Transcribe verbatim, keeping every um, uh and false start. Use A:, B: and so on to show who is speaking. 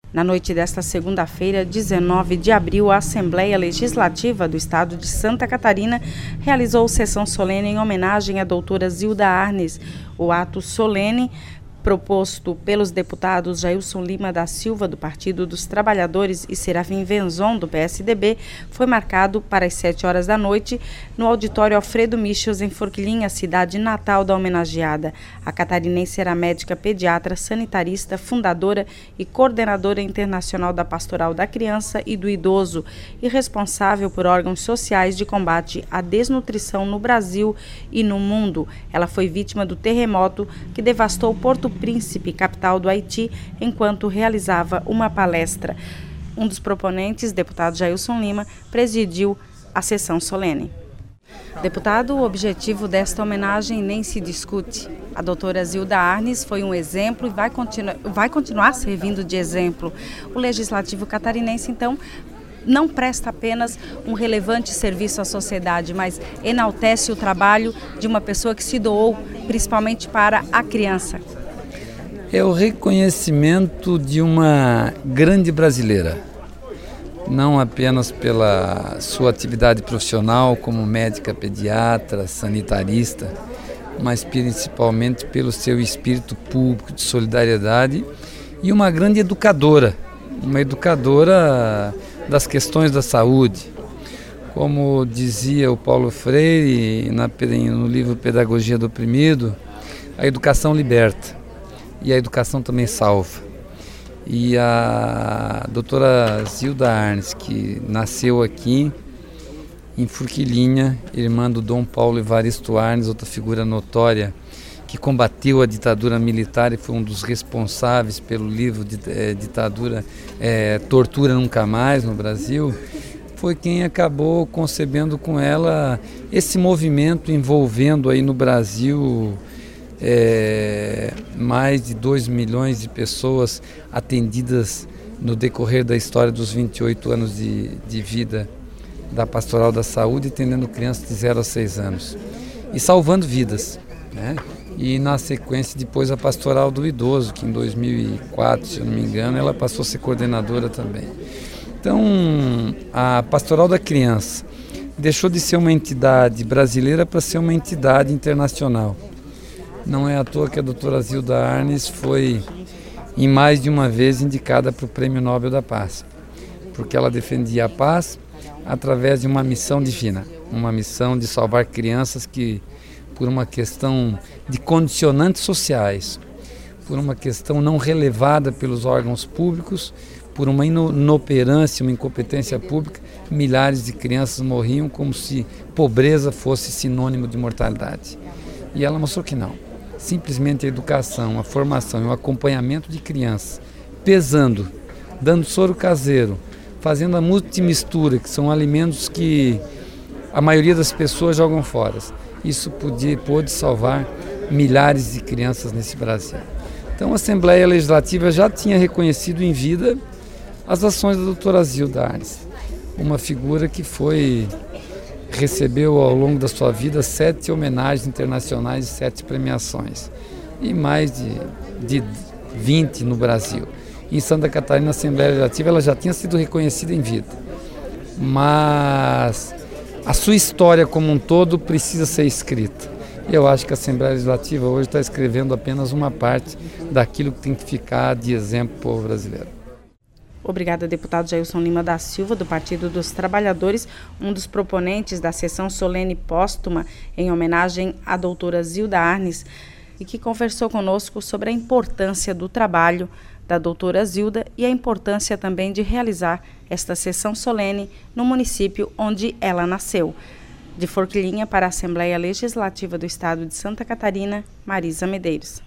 A: Na noite desta segunda-feira, dezenove de abril, a Assembleia Legislativa do Estado de Santa Catarina realizou sessão solene em homenagem à doutora Zilda Arnes. O ato solene, proposto pelos deputados Jailson Lima da Silva, do Partido dos Trabalhadores, e Serafim Venzon, do P S D B, foi marcado para as sete horas da noite no auditório Alfredo Michels, em Forquilinha, cidade natal da homenageada. A catarinense era médica pediatra, sanitarista, fundadora e coordenadora internacional da Pastoral da Criança e do Idoso e responsável por órgãos sociais de combate à desnutrição no Brasil e no mundo. Ela foi vítima do terremoto que devastou Porto Príncipe, capital do Haiti, enquanto realizava uma palestra. Um dos proponentes, deputado Jailson Lima, presidiu a sessão solene. Deputado, o objetivo desta homenagem nem se discute. A doutora Zilda Arnes foi um exemplo e vai, continu- vai continuar servindo de exemplo. O Legislativo catarinense, então, não presta apenas um relevante serviço à sociedade, mas enaltece o trabalho de uma pessoa que se doou principalmente para a criança.
B: É o reconhecimento de uma grande brasileira, não apenas pela sua atividade profissional como médica pediatra, sanitarista, mas principalmente pelo seu espírito público de solidariedade e uma grande educadora, uma educadora das questões da saúde. Como dizia o Paulo Freire na, no livro Pedagogia do Oprimido, a educação liberta. E a educação também salva. E a doutora Zilda Arnes, que nasceu aqui em Forquilinha, irmã do Dom Paulo Evaristo Arnes, outra figura notória, que combateu a ditadura militar e foi um dos responsáveis pelo livro de é, ditadura, é, Tortura Nunca Mais no Brasil, foi quem acabou concebendo com ela esse movimento envolvendo aí no Brasil É, mais de dois milhões de pessoas atendidas no decorrer da história dos vinte e oito anos de, de vida da Pastoral da Saúde, atendendo crianças de zero a seis anos e salvando vidas, né? E na sequência depois a Pastoral do Idoso, que em dois mil e quatro, se eu não me engano, ela passou a ser coordenadora também. Então, a Pastoral da Criança deixou de ser uma entidade brasileira para ser uma entidade internacional. Não é à toa que a doutora Zilda Arnes foi, em mais de uma vez, indicada para o Prêmio Nobel da Paz, porque ela defendia a paz através de uma missão divina, uma missão de salvar crianças que, por uma questão de condicionantes sociais, por uma questão não relevada pelos órgãos públicos, por uma inoperância, uma incompetência pública, milhares de crianças morriam como se pobreza fosse sinônimo de mortalidade. E ela mostrou que não. Simplesmente a educação, a formação e o acompanhamento de crianças, pesando, dando soro caseiro, fazendo a multimistura, que são alimentos que a maioria das pessoas jogam fora. Isso podia, pôde salvar milhares de crianças nesse Brasil. Então a Assembleia Legislativa já tinha reconhecido em vida as ações da doutora Zilda Arnes, uma figura que foi... recebeu ao longo da sua vida sete homenagens internacionais e sete premiações. E mais de, de vinte no Brasil. Em Santa Catarina, a Assembleia Legislativa ela já tinha sido reconhecida em vida. Mas a sua história como um todo precisa ser escrita. E eu acho que a Assembleia Legislativa hoje está escrevendo apenas uma parte daquilo que tem que ficar de exemplo para o povo brasileiro.
A: Obrigada, deputado Jailson Lima da Silva, do Partido dos Trabalhadores, um dos proponentes da sessão solene póstuma em homenagem à doutora Zilda Arnes, e que conversou conosco sobre a importância do trabalho da doutora Zilda e a importância também de realizar esta sessão solene no município onde ela nasceu. De Forquilinha para a Assembleia Legislativa do Estado de Santa Catarina, Marisa Medeiros.